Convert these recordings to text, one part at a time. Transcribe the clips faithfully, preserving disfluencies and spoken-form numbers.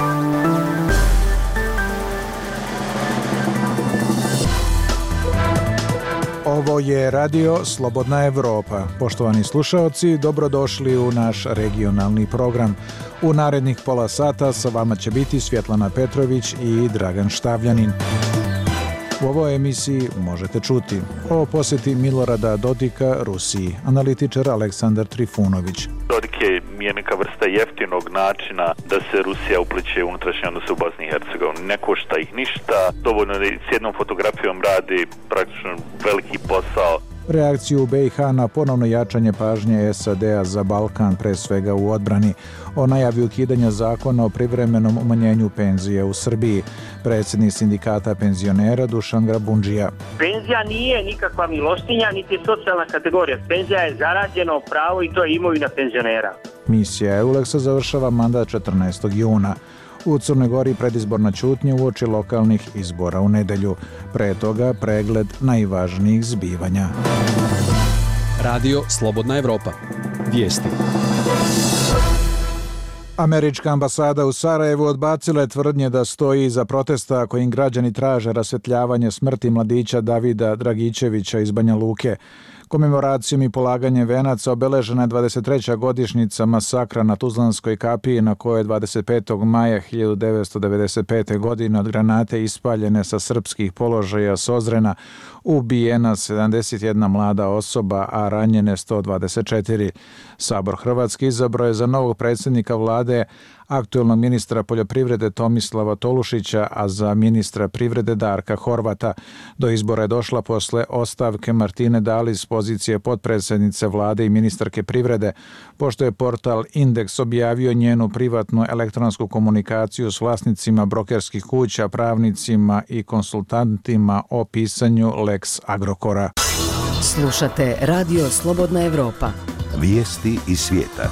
Ovo je radio Slobodna Evropa. Poštovani slušaoci, dobrodošli u naš regionalni program. U narednih pola sata sa vama će biti Svjetlana Petrović i Dragan Štavljanin. U ovoj emisiji možete čuti o posjeti Milorada Dodika Rusiji, analitičar Aleksandar Trifunović. Dodik je neka vrsta jeftinog načina da se Rusija upliče u unutrašnje odnose u Bosni i Hercegovini. Ne košta ih ništa, dovoljno da s jednom fotografijom radi praktično veliki posao. Reakciju u be i ha na ponovno jačanje pažnje es a de a za Balkan, pre svega u odbrani, o najavi ukidanja zakona o privremenom umanjenju penzije u Srbiji, predsjednik sindikata penzionera Dušan Grabundžija. Penzija nije nikakva milostinja, niti socijalna kategorija. Penzija je zarađeno pravo i to je imovina penzionera. Misija EULEX-a završava mandat četrnaestog juna. U Crnoj Gori predizborna ćutnja uoči lokalnih izbora u nedelju. Pre toga pregled najvažnijih zbivanja. Radio Slobodna Evropa. Vijesti. Američka ambasada u Sarajevu odbacila je tvrdnje da stoji iza protesta kojim građani traže rasvjetljavanje smrti mladića Davida Dragičevića iz Banja Luke. Komemoracijom i polaganjem venaca obeležena je dvadeset treća godišnjica masakra na Tuzlanskoj kapiji na kojoj je dvadeset petog maja hiljadu devetsto devedeset pete. godine od granate ispaljene sa srpskih položaja Sozrena ubijena sedamdeset jedna mlada osoba, a ranjene sto dvadeset četiri. Sabor Hrvatski izabrao je za novog predsjednika vlade aktuelnog ministra poljoprivrede Tomislava Tolušića, a za ministra privrede Darka Horvata. Do izbora je došla posle ostavke Martine Dalić s pozicije potpredsjednice vlade i ministarke privrede, pošto je portal Indeks objavio njenu privatnu elektronsku komunikaciju s vlasnicima brokerskih kuća, pravnicima i konsultantima o pisanju Lex Agrokora. Slušate Radio Slobodna Evropa. Vijesti iz svijeta.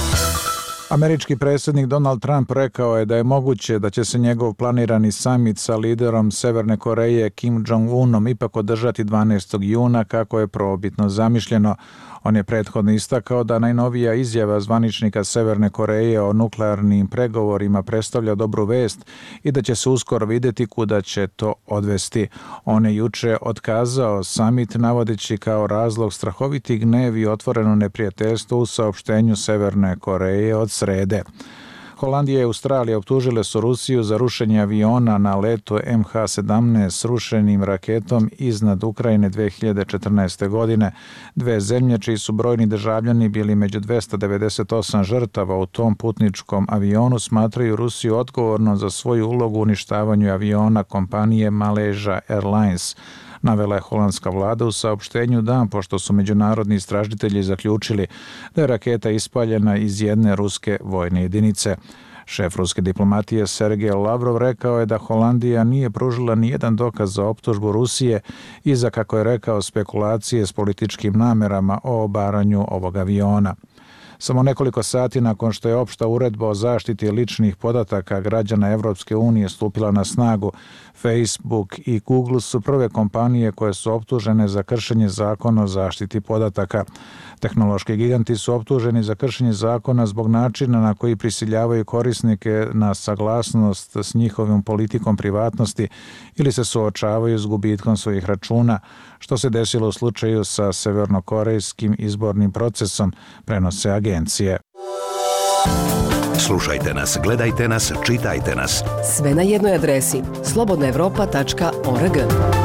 Američki predsjednik Donald Trump rekao je da je moguće da će se njegov planirani samit sa liderom Severne Koreje Kim Jong-unom ipak održati dvanaestog juna kako je prvobitno zamišljeno. On je prethodno istakao da najnovija izjava zvaničnika Severne Koreje o nuklearnim pregovorima predstavlja dobru vest i da će se uskoro vidjeti kuda će to odvesti. On je juče otkazao samit navodeći kao razlog strahoviti gnjev i otvoreno neprijateljstvo u saopštenju Severne Koreje od srede. Holandija i Australija optužile su Rusiju za rušenje aviona na letu em ha sedamnaest s rušenim raketom iznad Ukrajine dve hiljade četrnaeste. godine. Dve zemlje čiji su brojni državljani bili među dvesta devedeset osam žrtava u tom putničkom avionu smatraju Rusiju odgovorno za svoju ulogu u uništavanju aviona kompanije Malaysia Airlines, navela je holandska vlada u saopštenju dan pošto su međunarodni istražitelji zaključili da je raketa ispaljena iz jedne ruske vojne jedinice. Šef ruske diplomatije Sergej Lavrov rekao je da Holandija nije pružila ni jedan dokaz za optužbu Rusije i za, kako je rekao, spekulacije s političkim namerama o obaranju ovog aviona. Samo nekoliko sati nakon što je opšta uredba o zaštiti ličnih podataka građana Evropske unije stupila na snagu, Facebook i Google su prve kompanije koje su optužene za kršenje zakona o zaštiti podataka. Tehnološki giganti su optuženi za kršenje zakona zbog načina na koji prisiljavaju korisnike na saglasnost s njihovom politikom privatnosti ili se suočavaju s gubitkom svojih računa, što se desilo u slučaju sa severnokorejskim izbornim procesom, prenose agencije. Slušajte nas, gledajte nas, čitajte nas. Sve na jednoj adresi slobodna evropa tačka org.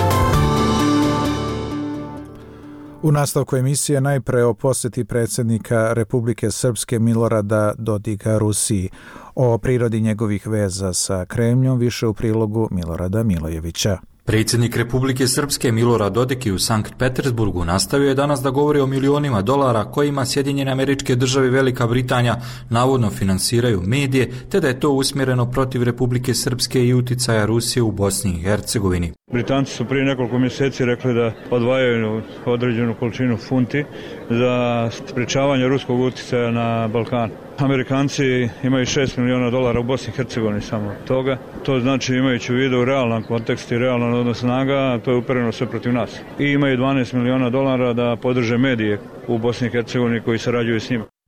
U nastavku emisije najpre o posjeti predsjednika Republike Srpske Milorada Dodika Rusiji. O prirodi njegovih veza sa Kremljom više u prilogu Milorada Milojevića. Predsjednik Republike Srpske Milorad Dodik u Sankt Petersburgu nastavio je danas da govori o milionima dolara kojima Sjedinjene Američke Države i Velika Britanija navodno finansiraju medije, te da je to usmjereno protiv Republike Srpske i uticaja Rusije u Bosni i Hercegovini. Britanci su prije nekoliko mjeseci rekli da odvajaju određenu količinu funti za sprečavanje ruskog uticaja na Balkan. Amerikanci imaju šest miliona dolara u Bosni i Hercegovini samo toga. To znači, imajući u vidu realan kontekst i realan odnos snaga, to je upereno sve protiv nas. I imaju dvanaest miliona dolara da podrže medije u Bosni i Hercegovini koji sarađuju s njima.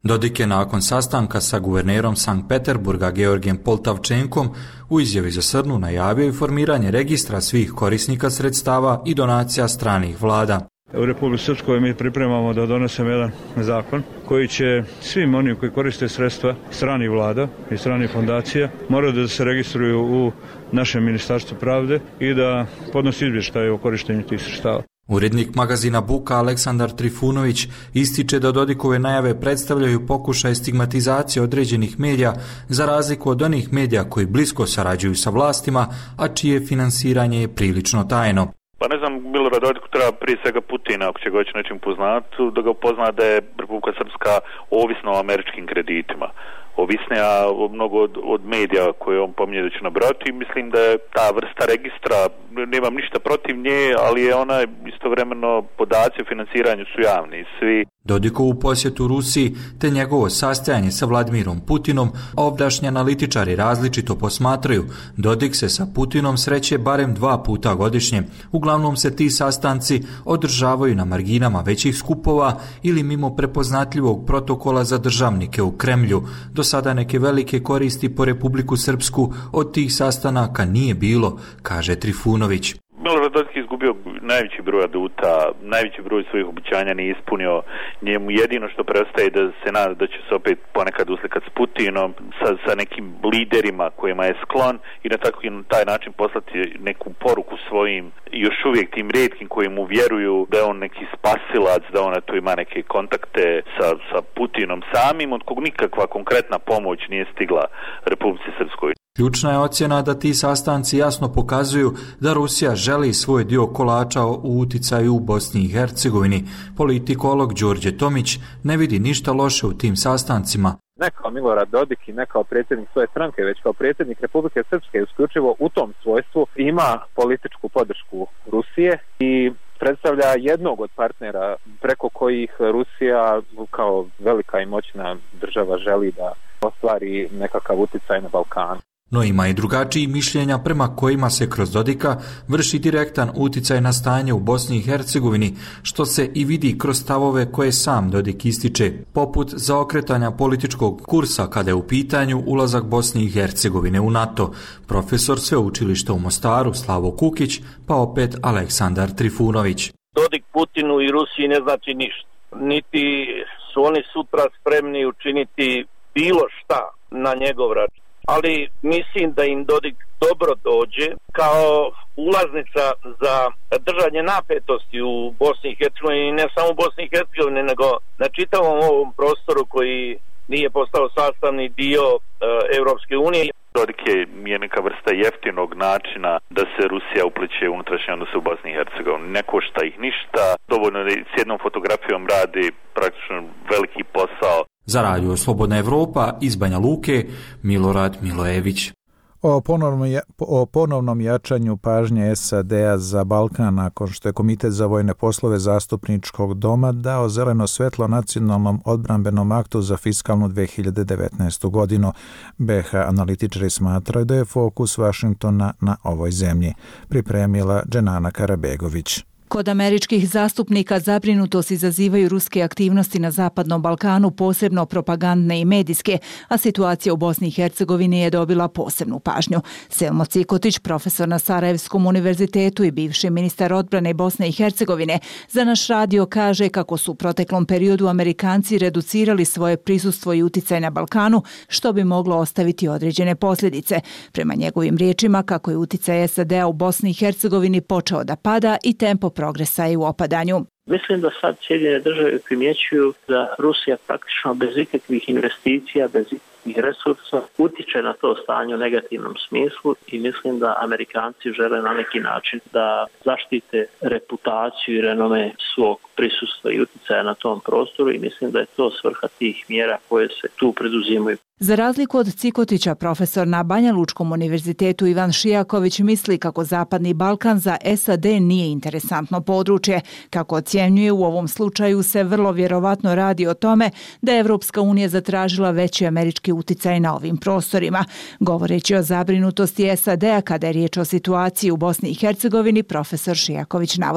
Dodik je nakon sastanka sa guvernerom Sankt Peterburga Georgijem Poltavčenkom u izjavi za Srnu najavio formiranje registra svih korisnika sredstava i donacija stranih vlada. U Republici Srpskoj mi pripremamo da donesemo jedan zakon koji će svim onim koji koriste sredstva stranih vlada i stranih fondacija moraju da se registruju u našem Ministarstvu pravde i da podnosi izvještaje o korištenju tih sredstava. Urednik magazina Buka Aleksandar Trifunović ističe da Dodikove najave predstavljaju pokušaj stigmatizacije određenih medija za razliku od onih medija koji blisko sarađuju sa vlastima, a čije finansiranje je prilično tajno. Pa ne znam, Milorad Dodiku treba prije svega Putina, ako će ga već nečim poznati, da ga upozna da je Republika Srpska ovisna o američkim kreditima. Ovisnija mnogo od, od medija koje on pominje da će nabrati. Mislim da je ta vrsta registra, nemam ništa protiv nje, ali je ona istovremeno podaci o financiranju su javni. Svi Dodikovu posjetu Rusiji te njegovo sastajanje sa Vladimirom Putinom ovdašnji analitičari različito posmatraju. Dodik se sa Putinom sreće barem dva puta godišnje. Uglavnom se ti sastanci održavaju na marginama većih skupova ili mimo prepoznatljivog protokola za državnike u Kremlju. Do sada neke velike koristi po Republiku Srpsku od tih sastanaka nije bilo, kaže Trifunović. Milorad Dodik je izgubio najveći broj aduta, najveći broj svojih obećanja nije ispunio. Njemu jedino što preostaje da se nada da će se opet ponekad uslikati s Putinom, sa, sa nekim liderima kojima je sklon i na, tako, na taj način poslati neku poruku svojim još uvijek tim rijetkim koji mu vjeruju da je on neki spasilac, da on tu ima neke kontakte sa, sa Putinom samim, od kog nikakva konkretna pomoć nije stigla Republici Srpskoj. Ključna je ocjena da ti sastanci jasno pokazuju da Rusija želi svoj dio kolača u uticaju u Bosni i Hercegovini. Politikolog Đorđe Tomić ne vidi ništa loše u tim sastancima. Ne kao Milorad Dodik i ne kao predsjednik svoje stranke, već kao predsjednik Republike Srpske isključivo u tom svojstvu ima političku podršku Rusije i predstavlja jednog od partnera preko kojih Rusija kao velika i moćna država želi da ostvari nekakav uticaj na Balkanu. No ima i drugačijih mišljenja prema kojima se kroz Dodika vrši direktan uticaj na stanje u Bosni i Hercegovini, što se i vidi kroz stavove koje sam Dodik ističe, poput zaokretanja političkog kursa kada je u pitanju ulazak Bosne i Hercegovine u NATO. Profesor sveučilišta u Mostaru Slavo Kukić, pa opet Aleksandar Trifunović. Dodik Putinu i Rusiji ne znači ništa. Niti su oni sutra spremni učiniti bilo šta na njegov račun. Ali mislim da im Dodik dobro dođe kao ulaznica za držanje napetosti u Bosni i Hercegovini, ne samo u Bosni i Hercegovini, nego na čitavom ovom prostoru koji nije postao sastavni dio e, Europske unije. Dodik je, je neka vrsta jeftinog načina da se Rusija upliče u unutrašnje odnose u Bosni i Hercegovini. Ne košta ih ništa, dovoljno da s jednom fotografijom radi praktično veliki posao. Za radio Slobodna Evropa iz Banja Luke, Milorad Milojević. O ponovnom, o ponovnom jačanju pažnje S A D-a za Balkan nakon što je Komitet za vojne poslove Zastupničkog doma dao zeleno svetlo nacionalnom odbrambenom aktu za fiskalnu dve hiljade devetnaestu godinu. B H analitičari smatraju da je fokus Vašingtona na ovoj zemlji. Pripremila Dženana Karabegović. Kod američkih zastupnika zabrinutost izazivaju ruske aktivnosti na Zapadnom Balkanu, posebno propagandne i medijske, a situacija u Bosni i Hercegovini je dobila posebnu pažnju. Selmo Cikotić, profesor na Sarajevskom univerzitetu i bivši ministar odbrane Bosne i Hercegovine, za naš radio kaže kako su u proteklom periodu Amerikanci reducirali svoje prisustvo i uticaj na Balkanu, što bi moglo ostaviti određene posljedice. Prema njegovim riječima, kako je uticaj S A D-a u Bosni i Hercegovini počeo da pada i tempo progresa je u opadanju. Mislim da sad Sjedinjene države primjećuju da Rusija praktično bez ikakvih investicija, bez ikakvih resursa utiče na to stanje u negativnom smislu i mislim da Amerikanci žele na neki način da zaštite reputaciju i renome svog prisustva i uticaja na tom prostoru i mislim da je to svrha tih mjera koje se tu preduzimaju. Za razliku od Cikotića, profesor na Banja Lučkom univerzitetu Ivan Šijaković misli kako Zapadni Balkan za S A D nije interesantno područje. Kako ocjenjuje, u ovom slučaju se vrlo vjerovatno radi o tome da je Evropska unija zatražila veći američki uticaj na ovim prostorima. Govoreći o zabrinutosti S A D-a kada je riječ o situaciji u Bosni i Hercegovini, profesor Šijaković navodi.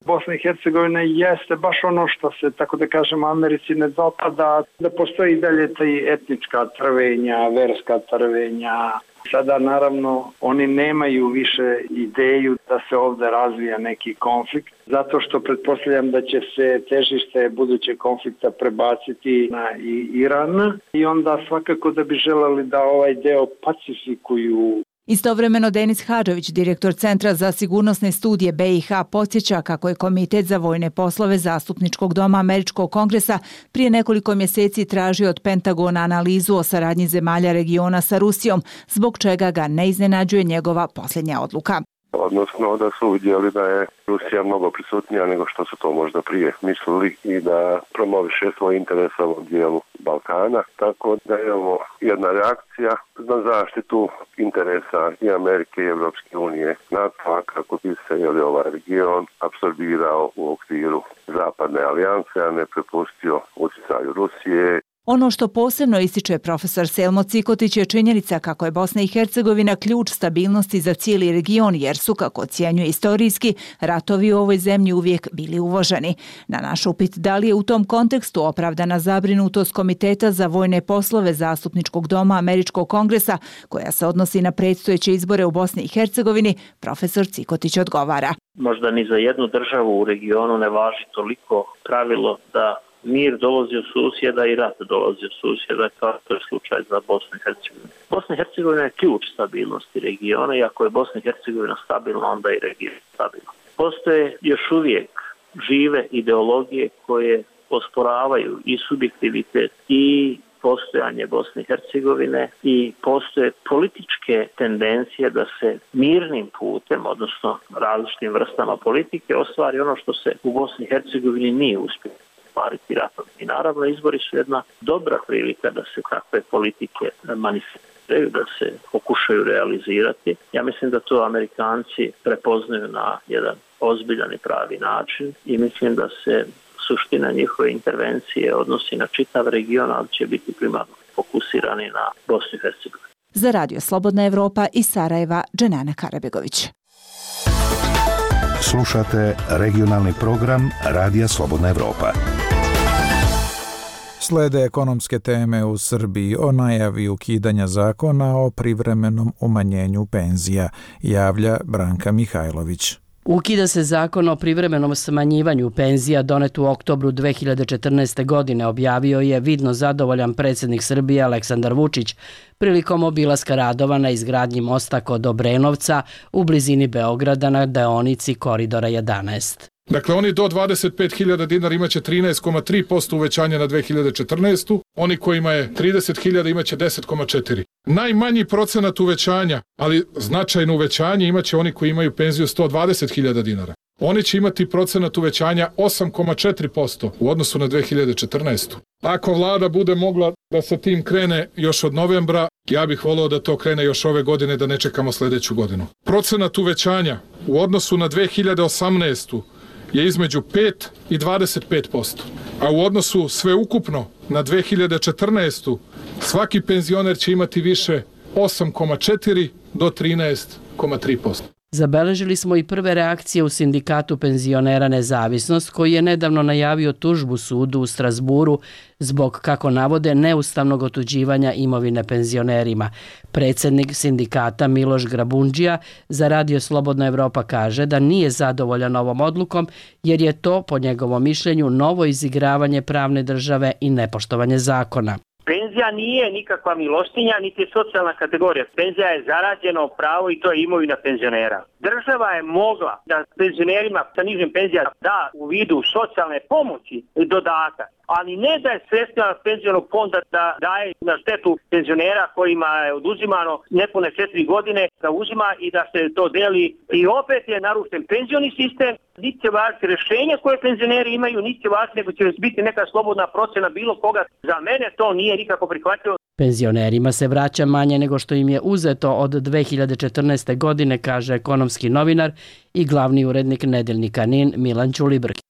Bosna i Hercegovina jeste baš ono što se, tako da kažemo, Americi ne dopada, da postoji i dalje taj etnička trvenja, verska trvenja. Sada naravno oni nemaju više ideju da se ovde razvija neki konflikt, zato što pretpostavljam da će se težište budućeg konflikta prebaciti na Iran i onda svakako da bi želeli da ovaj deo pacifikuju. Istovremeno Denis Hadžović, direktor Centra za sigurnosne studije B i H, podsjeća kako je Komitet za vojne poslove Zastupničkog doma Američkog kongresa prije nekoliko mjeseci tražio od Pentagona analizu o saradnji zemalja regiona sa Rusijom, zbog čega ga ne iznenađuje njegova posljednja odluka. Odnosno da su uvidjeli da je Rusija mnogo prisutnija nego što su to možda prije mislili i da promoviše svoj interes u ovom dijelu Balkana. Tako da je ovo jedna reakcija na zaštitu interesa i Amerike i Evropske unije NATO-a kako bi se jeli, ovaj region apsorbirao u okviru zapadne alijanse, a ne prepustio utjecaju Rusije. Ono što posebno ističe profesor Selmo Cikotić je činjenica kako je Bosna i Hercegovina ključ stabilnosti za cijeli region, jer su, kako ocjenjuje istorijski, ratovi u ovoj zemlji uvijek bili uvoženi. Na naš upit da li je u tom kontekstu opravdana zabrinutost Komiteta za vojne poslove Zastupničkog doma Američkog kongresa, koja se odnosi na predstojeće izbore u Bosni i Hercegovini, profesor Cikotić odgovara. Možda ni za jednu državu u regionu ne važi toliko pravilo da mir dolazi od susjeda i rat dolazi od susjeda, kao to je slučaj za Bosnu i Hercegovinu. Bosna i Hercegovina je ključ stabilnosti regiona i ako je Bosna i Hercegovina stabilna, onda i region stabilna. Postoje još uvijek žive ideologije koje osporavaju i subjektivitet i postojanje Bosne i Hercegovine i postoje političke tendencije da se mirnim putem, odnosno različitim vrstama politike, ostvari ono što se u Bosni i Hercegovini nije uspjelo. I naravno izbori su jedna dobra prilika da se takve politike manifestiraju, da se pokušaju realizirati. Ja mislim da to Amerikanci prepoznaju na jedan ozbiljan i pravi način i mislim da se suština njihove intervencije odnosi na čitav region, ali će biti primarno fokusirani na Bosnu i Hercegovinu. Za Radio Slobodna Evropa iz Sarajeva, Dženana Karabegović. Slušate regionalni program Radija Slobodna Evropa. Slede ekonomske teme u Srbiji o najavi ukidanja zakona o privremenom umanjenju penzija, javlja Branka Mihajlović. Ukida se zakon o privremenom smanjivanju penzija donet u oktobru dve hiljade četrnaeste. godine, objavio je vidno zadovoljan predsjednik Srbije Aleksandar Vučić prilikom obilaska radova na izgradnji mosta kod Obrenovca u blizini Beograda na deonici Koridora jedanaest. Dakle, oni do dvadeset pet hiljada dinara imaće trinaest zarez tri posto uvećanja na dve hiljade četrnaestu. Oni kojima je trideset hiljada imaće deset zarez četiri. Najmanji procenat uvećanja, ali značajno uvećanje imaće oni koji imaju penziju sto dvadeset hiljada dinara. Oni će imati procenat uvećanja osam zarez četiri posto u odnosu na dve hiljade četrnaestu. Ako vlada bude mogla da sa tim krene još od novembra, ja bih volio da to krene još ove godine, da ne čekamo sljedeću godinu. Procenat uvećanja u odnosu na dve hiljade osamnaestu. je između pet i dvadeset pet posto. A u odnosu sve ukupno na dve hiljade četrnaestu. svaki penzioner će imati više osam zarez četiri do trinaest zarez tri posto. Zabeležili smo i prve reakcije u Sindikatu penzionera Nezavisnost, koji je nedavno najavio tužbu sudu u Strasburu zbog, kako navode, neustavnog otuđivanja imovine penzionerima. Predsjednik sindikata Miloš Grabundžija za Radio Slobodna Evropa kaže da nije zadovoljan ovom odlukom, jer je to, po njegovom mišljenju, novo izigravanje pravne države i nepoštovanje zakona. Penzija nije nikakva milostinja, niti je socijalna kategorija. Penzija je zarađeno pravo i to je imovina penzionera. Država je mogla da penzionerima sa nižim penzija da u vidu socijalne pomoći dodatak, ali ne da je sredstva penzionog fonda da daje na štetu penzionera kojima je oduzimano nepune četiri godine, da uzima i da se to deli. I opet je narušen penzioni sistem, niti će važiti rješenja koje penzioneri imaju, niti će važiti, nego će biti neka slobodna procena bilo koga. Za mene to nije nikako prihvatljivo. Penzionerima se vraća manje nego što im je uzeto od dve hiljade četrnaeste. godine, kaže ekonomski novinar i glavni urednik nedeljnika N I N Milan Ćulibrk.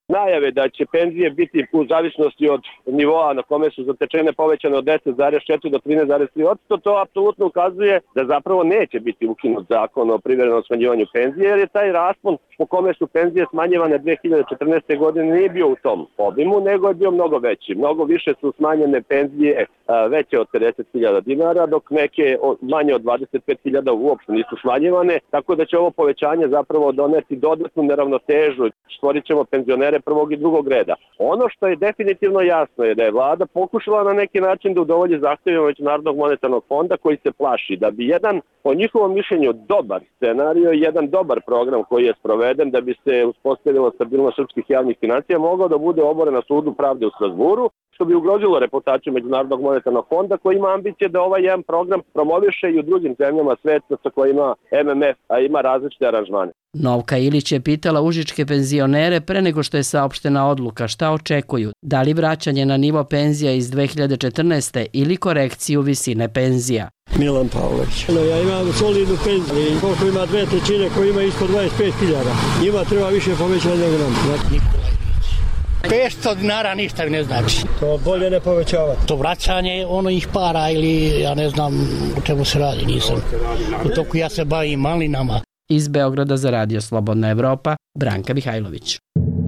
Najave da će penzije biti u zavisnosti od nivoa na kome su zatečene povećane od deset zarez četiri do trinaest zarez tri posto, to apsolutno ukazuje da zapravo neće biti ukinut zakon o privremenom smanjivanju penzije, jer je taj raspon po kome su penzije smanjivane dve hiljade četrnaeste. godine nije bio u tom obimu, nego je bio mnogo veći. Mnogo više su smanjene penzije veće od pedeset hiljada dinara, dok neke manje od dvadeset pet hiljada uopšte nisu smanjivane, tako da će ovo povećanje zapravo doneti dodatnu neravnotežu. Stvorit ćemo penzionere prvog i drugog reda. Ono što je definitivno jasno je da je vlada pokušala na neki način da udovolji zahtjevima Međunarodnog monetarnog fonda, koji se plaši da bi jedan, po njihovom mišljenju, dobar scenario, jedan dobar program koji je sproveden da bi se uspostavila stabilnost srpskih javnih financija, mogao da bude oboren na sudu pravde u Strasburu, što bi ugrozilo reputaciju Međunarodnog monetarnog fonda, koji ima ambicije da ovaj jedan program promoviše i u drugim zemljama sveta sa kojima M M F a ima različite aranžmane. Novka Ilić je pitala užičke penzionere pre nego što je saopštena odluka šta očekuju, da li vraćanje na nivo penzija iz dve hiljade četrnaeste. ili korekciju visine penzija. Milan Pavlović. Ja imam solidnu penziju, koliko ima dve trećine koji ima ispod dvadeset pet hiljada. Njima treba više povećanja nego nam. petsto dinara ništa ne znači. To bolje ne povećavati. To vraćanje ono ih para ili ja ne znam o čemu se radi, nisam. U toku ja se bavim malinama. Iz Beograda za Radio Slobodna Evropa, Branka Mihajlović.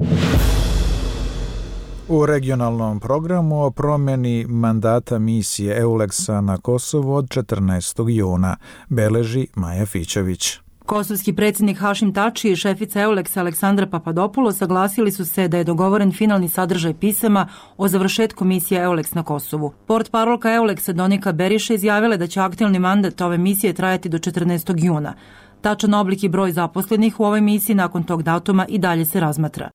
U regionalnom programu o promjeni mandata misije EULEX-a na Kosovu od četrnaestog juna beleži Maja Fićević. Kosovski predsjednik Hašim Tači i šefica EULEX-a Aleksandra Papadopoulos saglasili su se da je dogovoren finalni sadržaj pisama o završetku misije EULEX na Kosovu. Portparolka EULEX-a Donika Beriša izjavila da će aktualni mandat ove misije trajati do četrnaestog juna. Tačan oblik i broj zaposlenih u ovoj misiji nakon tog datuma i dalje se razmatra.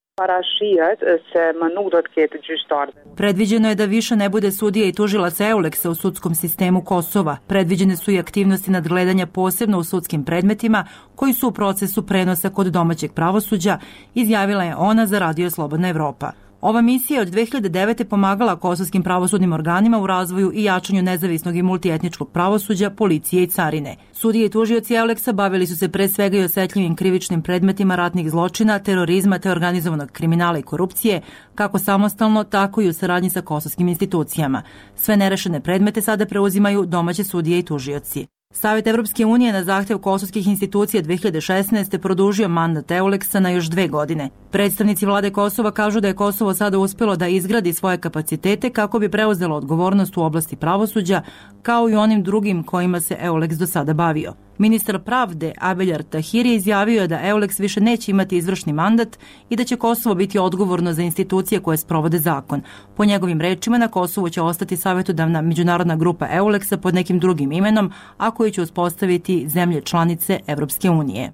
Predviđeno je da više ne bude sudija i tužilaca EULEX-a u sudskom sistemu Kosova. Predviđene su i aktivnosti nadgledanja posebno u sudskim predmetima koji su u procesu prenosa kod domaćeg pravosuđa, izjavila je ona za Radio Slobodna Evropa. Ova misija od dve hiljade devete. pomagala kosovskim pravosudnim organima u razvoju i jačanju nezavisnog i multietničkog pravosuđa, policije i carine. Sudije i tužioci EULEX-a bavili su se pre svega i osetljivim krivičnim predmetima ratnih zločina, terorizma te organizovanog kriminala i korupcije, kako samostalno, tako i u saradnji sa kosovskim institucijama. Sve nerešene predmete sada preuzimaju domaće sudije i tužioci. Savet Evropske unije na zahtev kosovskih institucija dve hiljade šesnaeste. produžio mandat EULEX-a na još dve godine. Predstavnici vlade Kosova kažu da je Kosovo sada uspjelo da izgradi svoje kapacitete kako bi preuzelo odgovornost u oblasti pravosuđa, kao i onim drugim kojima se EULEX do sada bavio. Ministar pravde Abeljar Tahiri izjavio je da EULEX više neće imati izvršni mandat i da će Kosovo biti odgovorno za institucije koje sprovode zakon. Po njegovim rečima, na Kosovu će ostati savjetodavna međunarodna grupa EULEX-a pod nekim drugim imenom, a koji će uspostaviti zemlje članice Evropske unije.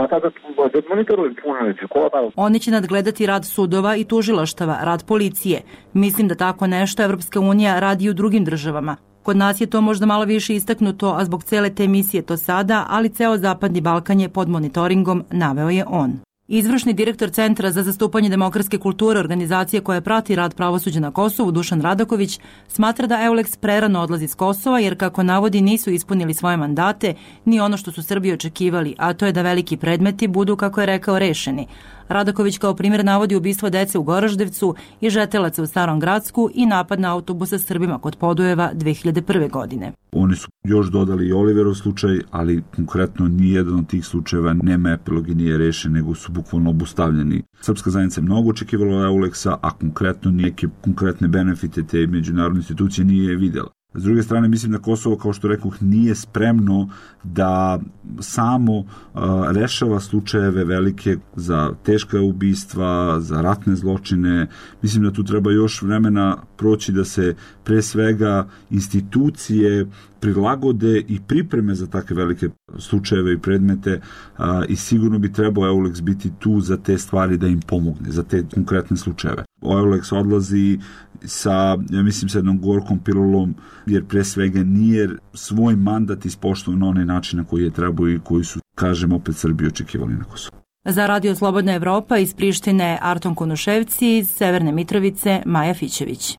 Oni će nadgledati rad sudova i tužilaštava, rad policije. Mislim da tako nešto Evropska unija radi i u drugim državama. Kod nas je to možda malo više istaknuto, a zbog cele te misije to sada, ali ceo Zapadni Balkan je pod monitoringom, naveo je on. Izvršni direktor Centra za zastupanje demokratske kulture, organizacije koja prati rad pravosuđa na Kosovu, Dušan Radaković, smatra da EULEX prerano odlazi s Kosova jer, kako navodi, nisu ispunili svoje mandate ni ono što su Srbi očekivali, a to je da veliki predmeti budu, kako je rekao, rešeni. Radaković kao primjer navodi ubistvo dece u Goraždevcu i žetelaca u Starom Gradsku i napad na autobus sa Srbima kod Podujeva dve hiljade prve. godine. Oni su još dodali i Oliverov slučaj, ali konkretno nijedan od tih slučajeva nema epilog i nije rešen, nego su bukvalno obustavljeni. Srpska zajednica je mnogo očekivala EULEX-a, a konkretno neke konkretne benefite te međunarodne institucije nije vidjela. S druge strane, mislim da Kosovo, kao što rekoh, nije spremno da samo uh, rešava slučajeve velike za teška ubistva, za ratne zločine. Mislim da tu treba još vremena proći da se pre svega institucije prilagode i pripreme za takve velike slučajeve i predmete a, i sigurno bi trebao EULEX biti tu za te stvari da im pomogne, za te konkretne slučajeve. EULEX odlazi sa, ja mislim, sa jednom gorkom pilulom, jer pre svega nije svoj mandat ispoštovao na onaj način na koji je trebao i koji su, kažem, opet Srbi očekivali na Kosovu. Za Radio Slobodna Evropa iz Prištine Arton Kunuševci, iz Severne Mitrovice Maja Fićević.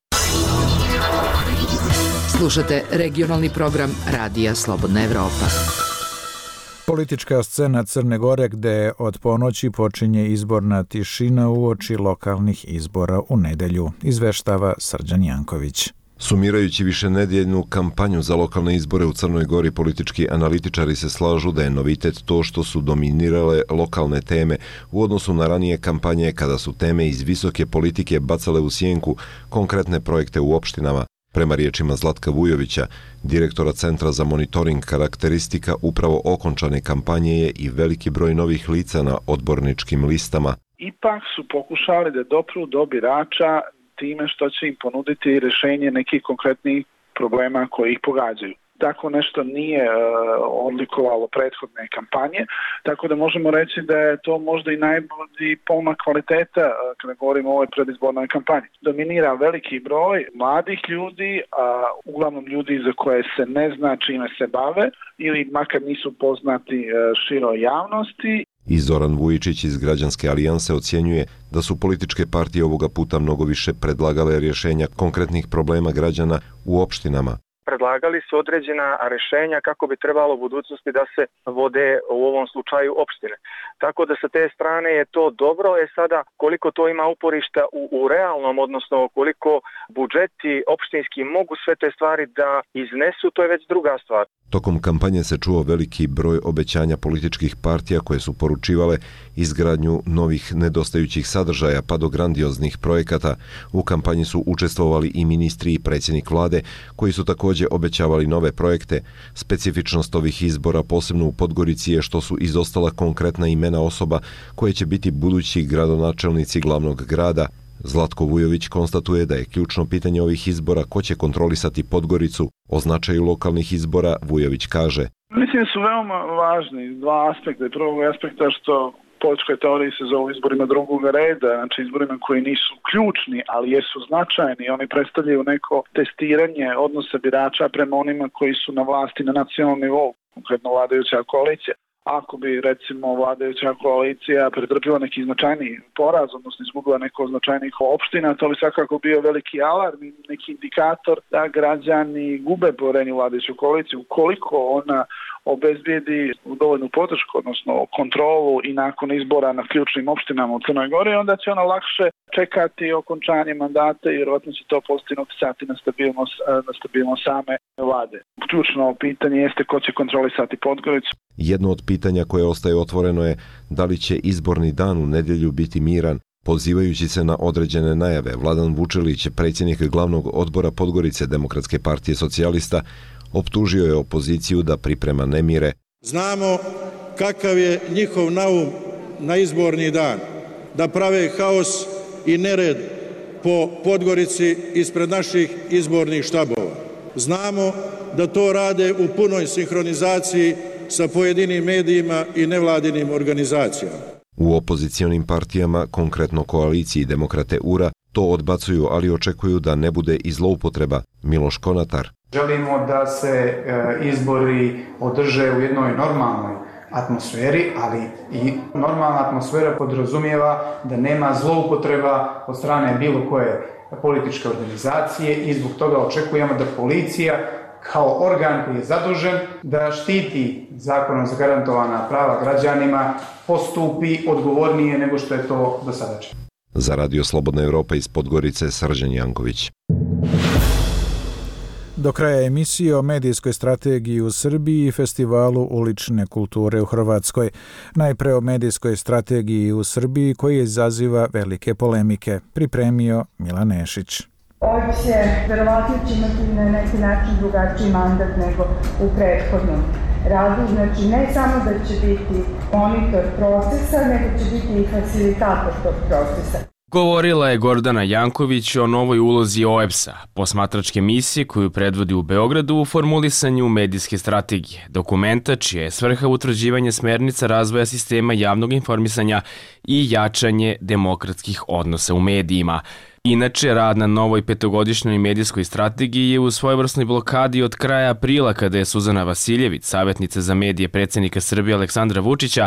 Slušate regionalni program Radija Slobodna Evropa. Politička scena Crne Gore gde od ponoći počinje izborna tišina uoči lokalnih izbora u nedelju, izveštava Srđan Janković. Sumirajući višenedjeljnu kampanju za lokalne izbore u Crnoj Gori, politički analitičari se slažu da je novitet to što su dominirale lokalne teme u odnosu na ranije kampanje kada su teme iz visoke politike bacale u sjenku konkretne projekte u opštinama. Prema riječima Zlatka Vujovića, direktora Centra za monitoring karakteristika upravo okončane kampanje je i veliki broj novih lica na odborničkim listama. Ipak su pokušali da dopru do birača time što će im ponuditi rješenje nekih konkretnih problema koji ih pogađaju. Tako nešto nije uh, odlikovalo prethodne kampanje, tako da možemo reći da je to možda i najbolji pomak kvaliteta uh, kada govorimo o ovoj predizbornoj kampanji. Dominira veliki broj mladih ljudi, a uglavnom ljudi za koje se ne zna čime se bave ili makar nisu poznati uh, široj javnosti. I Zoran Vujičić iz Građanske alijanse ocjenjuje da su političke partije ovoga puta mnogo više predlagale rješenja konkretnih problema građana u opštinama. Predlagali su određena rješenja kako bi trebalo u budućnosti da se vode u ovom slučaju opštine. Tako da sa te strane je to dobro. E sada koliko to ima uporišta u, u realnom, odnosno koliko budžeti opštinski mogu sve te stvari da iznesu, to je već druga stvar. Tokom kampanje se čuo veliki broj obećanja političkih partija koje su poručivale izgradnju novih nedostajućih sadržaja pa do grandioznih projekata. U kampanji su učestvovali i ministri i predsjednik vlade koji su također obećavali nove projekte. Specifičnost ovih izbora posebno u Podgorici je što su izostala konkretna imena osoba koje će biti budući gradonačelnici glavnog grada. Zlatko Vujović konstatuje da je ključno pitanje ovih izbora ko će kontrolisati Podgoricu. O značaju lokalnih izbora Vujović kaže: Mislim da su veoma važni dva aspekta. Prvog aspekta što političkoj teoriji se zovu izborima drugog reda, znači izborima koji nisu ključni, ali jesu značajni. Oni predstavljaju neko testiranje odnosa birača prema onima koji su na vlasti na nacionalnom nivou, konkretno vladajuća koalicija. Ako bi, recimo, vladajuća koalicija pretrpila neki značajniji poraz, odnosno izgubila neko značajnih opština, to bi svakako bio veliki alarm i neki indikator da građani gube poverenje u vladajuću koaliciju. Koliko ona obezbijedi dovoljnu podršku, odnosno kontrolu i nakon izbora na ključnim opštinama u Crnoj Gori, onda će ona lakše čekati okončanje mandata i vjerojatno će to pozitivno uticati na stabilnost, na stabilnost same vlade. Ključno pitanje jeste ko će kontrolisati Podgoricu. Jedno od pitanja koje ostaje otvoreno je da li će izborni dan u nedjelju biti miran. Pozivajući se na određene najave, Vladan Vučelić, predsjednik glavnog odbora Podgorice Demokratske partije socijalista, optužio je opoziciju da priprema nemire. Znamo kakav je njihov naum na izborni dan, da prave haos i nered po Podgorici ispred naših izbornih štabova. Znamo da to rade u punoj sinhronizaciji sa pojedinim medijima i nevladinim organizacijama. U opozicionim partijama, konkretno koaliciji Demokrate U R A, to odbacuju, ali očekuju da ne bude i zloupotreba. Miloš Konatar. Želimo da se e, izbori održe u jednoj normalnoj atmosferi, ali i normalna atmosfera podrazumijeva da nema zloupotreba od strane bilo koje političke organizacije i zbog toga očekujemo da policija kao organ koji je zadužen da štiti zakonom zagarantovana prava građanima postupi odgovornije nego što je to do sada činjeno. Za Radio Slobodna Evropa iz Podgorice, Srđan Janković. Do kraja emisije o medijskoj strategiji u Srbiji i festivalu ulične kulture u Hrvatskoj. Najpre o medijskoj strategiji u Srbiji koji izaziva velike polemike. Pripremio Milan Nešić. O E B S je verovatno će imati na neki način drugačiji mandat nego u prethodnom radu. Znači ne samo da će biti monitor procesa, nego će biti i facilitator tog procesa. Govorila je Gordana Janković o novoj ulozi O E B S-a, posmatračke misije koju predvodi u Beogradu u formulisanju medijske strategije, dokumenta čija je svrha utvrđivanje smernica razvoja sistema javnog informisanja i jačanje demokratskih odnosa u medijima. Inače, rad na novoj petogodišnjoj medijskoj strategiji je u svojevrsnoj blokadi od kraja aprila kada je Suzana Vasiljević, savjetnica za medije predsjednika Srbije Aleksandra Vučića,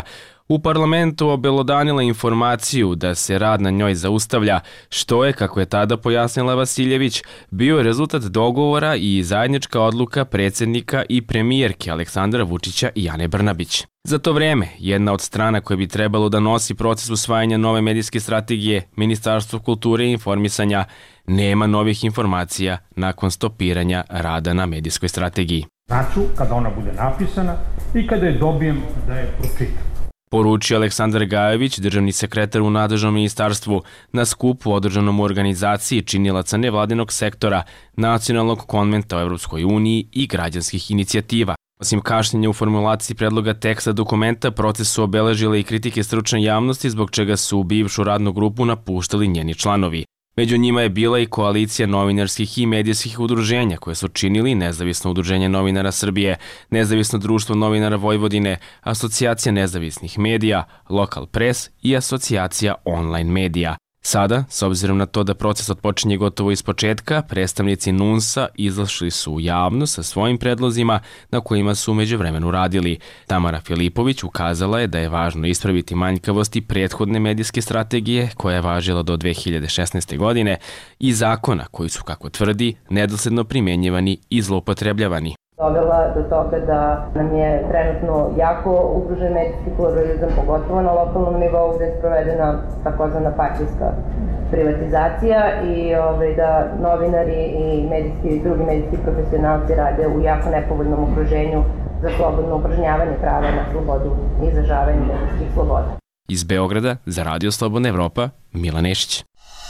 u parlamentu obelodanila informaciju da se rad na njoj zaustavlja, što je, kako je tada pojasnila Vasiljević, bio je rezultat dogovora i zajednička odluka predsjednika i premijerke Aleksandra Vučića i Ane Brnabić. Za to vreme, jedna od strana koja bi trebalo da nosi proces usvajanja nove medijske strategije, Ministarstvo kulture i informisanja, nema novih informacija nakon stopiranja rada na medijskoj strategiji. Znaću kada ona bude napisana i kada je dobijem da je pročitam. Poručio Aleksandar Gajević, državni sekretar u nadležnom ministarstvu, na skupu održanom u organizaciji činilaca nevladinog sektora, Nacionalnog konventa o Evropskoj uniji i građanskih inicijativa. Osim kašnjenja u formulaciji predloga teksta dokumenta, proces su obeležile i kritike stručne javnosti, zbog čega su u bivšu radnu grupu napuštali njeni članovi. Među njima je bila i koalicija novinarskih i medijskih udruženja koje su činili Nezavisno udruženje novinara Srbije, Nezavisno društvo novinara Vojvodine, Asocijacija nezavisnih medija, Lokal pres i Asocijacija online medija. Sada, s obzirom na to da proces otpočinje gotovo iz početka, predstavnici N U N S-a izašli su u javnost sa svojim predlozima na kojima su umeđu vremenu radili. Tamara Filipović ukazala je da je važno ispraviti manjkavosti prethodne medijske strategije koja je važila do dve hiljade šesnaeste. godine i zakona koji su, kako tvrdi, nedosledno primjenjivani i zloupotrebljavani. Dovela do toga da nam je trenutno jako ugrožen medijski pluralizam, pogotovo na lokalnom nivou gde je sprovedena takozvana partijska privatizacija i ovaj, da novinari i medijski, drugi medijski profesionalci rade u jako nepovoljnom okruženju za slobodno upražnjavanje prava na slobodu i izražavanje medijskih sloboda. Iz Beograda za Radio Slobodna Evropa, Milan Nešić.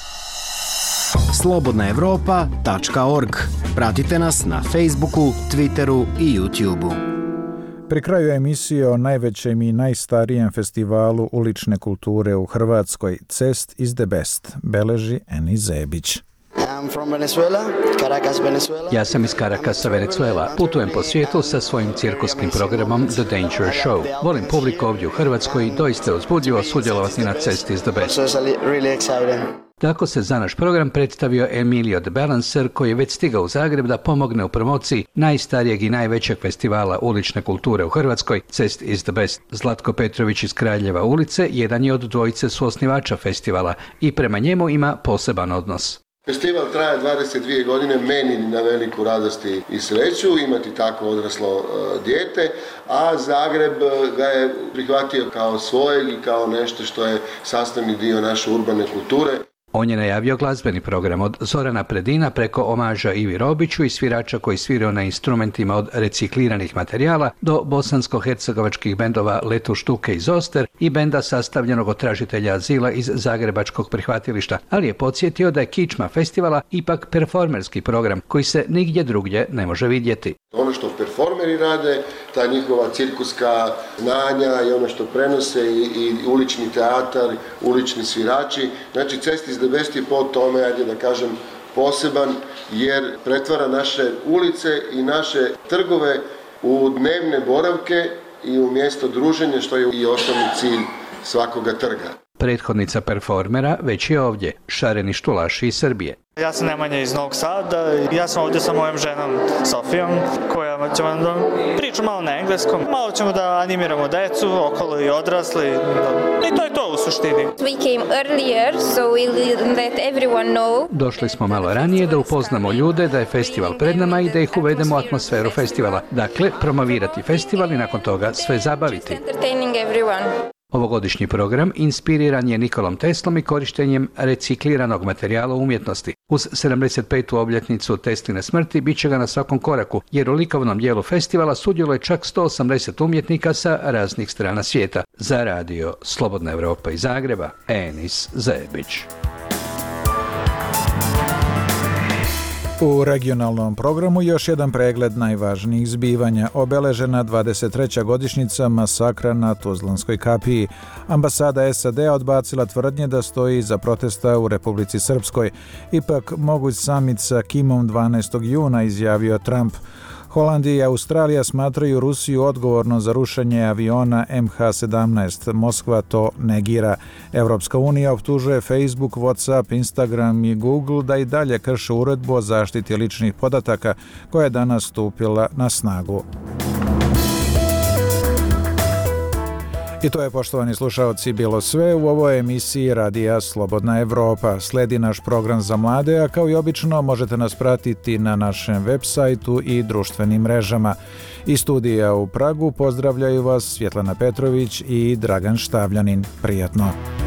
slobodna evropa tačka org. Pratite nas na Facebooku, Twitteru i YouTubeu. Pri kraju emisije o najvećem i najstarijem festivalu ulične kulture u Hrvatskoj, Cest is the best, beleži Eni Zebić. Ja sam iz Carakasa, Venezuela. Putujem po svijetu sa svojim cirkuskim programom The Danger Show. Volim publiku ovdje u Hrvatskoj i doista je uzbudljivo sudjelovati na Cest is the best. Tako se za naš program predstavio Emilio the Balancer, koji je već stigao u Zagreb da pomogne u promociji najstarijeg i najvećeg festivala ulične kulture u Hrvatskoj, Cest is the best. Zlatko Petrović iz Kraljeva ulice jedan je od dvojice suosnivača festivala i prema njemu ima poseban odnos. Festival traje dvadeset dvije godine, meni na veliku radost i sreću imati tako odraslo uh, dijete, a Zagreb ga je prihvatio kao svojeg i kao nešto što je sastavni dio naše urbane kulture. On je najavio glazbeni program od Zorana Predina preko omaža Ivi Robiću i svirača koji svirao na instrumentima od recikliranih materijala do bosansko-hercegovačkih bendova Letu Štuke iz Oster i benda sastavljenog od tražitelja azila iz Zagrebačkog prihvatilišta, ali je podsjetio da je kičma festivala ipak performerski program koji se nigdje drugdje ne može vidjeti. Ono što performeri rade, ta njihova cirkuska znanja i ono što prenose i, i ulični teatar, ulični svirači. Znači, Cest is the best je po tome, ajde da kažem, poseban jer pretvara naše ulice i naše trgove u dnevne boravke i u mjesto druženja, što je i osnovni cilj svakoga trga. Prethodnica performera već je ovdje, Šareni Štulaši iz Srbije. Ja sam Nemanja iz Novog Sada i ja sam ovdje sa mojom ženom Sofijom koja ćemo da pričamo malo na engleskom. Malo ćemo da animiramo decu, okolo i odrasli. I to je to u suštini. We came earlier, so we'll let everyone know. Došli smo malo ranije da upoznamo ljude da je festival pred nama i da ih uvedemo u atmosferu festivala. Dakle, promovirati festival i nakon toga sve zabaviti. Entertaining everyone. Ovogodišnji program inspiriran je Nikolom Teslom i korištenjem recikliranog materijala u umjetnosti. Uz sedamdeset petu obljetnicu Tesline smrti bit će ga na svakom koraku, jer u likovnom dijelu festivala sudjeluje čak sto osamdeset umjetnika sa raznih strana svijeta. Za radio Slobodna Evropa iz Zagreba, Enis Zebić. U regionalnom programu još jedan pregled najvažnijih zbivanja. Obeležena dvadeset treća godišnjica masakra na Tuzlanskoj kapiji. Ambasada S A D-a odbacila tvrdnje da stoji iza protesta u Republici Srpskoj. Ipak moguć samit sa Kimom dvanaestog juna, izjavio Trump. Holandija i Australija smatraju Rusiju odgovorno za rušenje aviona M H sedamnaest. Moskva to negira. Evropska unija optužuje Facebook, WhatsApp, Instagram i Google da i dalje krše uredbu o zaštiti ličnih podataka koja je danas stupila na snagu. I to je, poštovani slušaoci, bilo sve u ovoj emisiji Radija Slobodna Evropa. Sledi naš program za mlade, a kao i obično možete nas pratiti na našem web sajtu i društvenim mrežama. Iz studija u Pragu pozdravljaju vas Svjetlana Petrović i Dragan Štavljanin. Prijatno!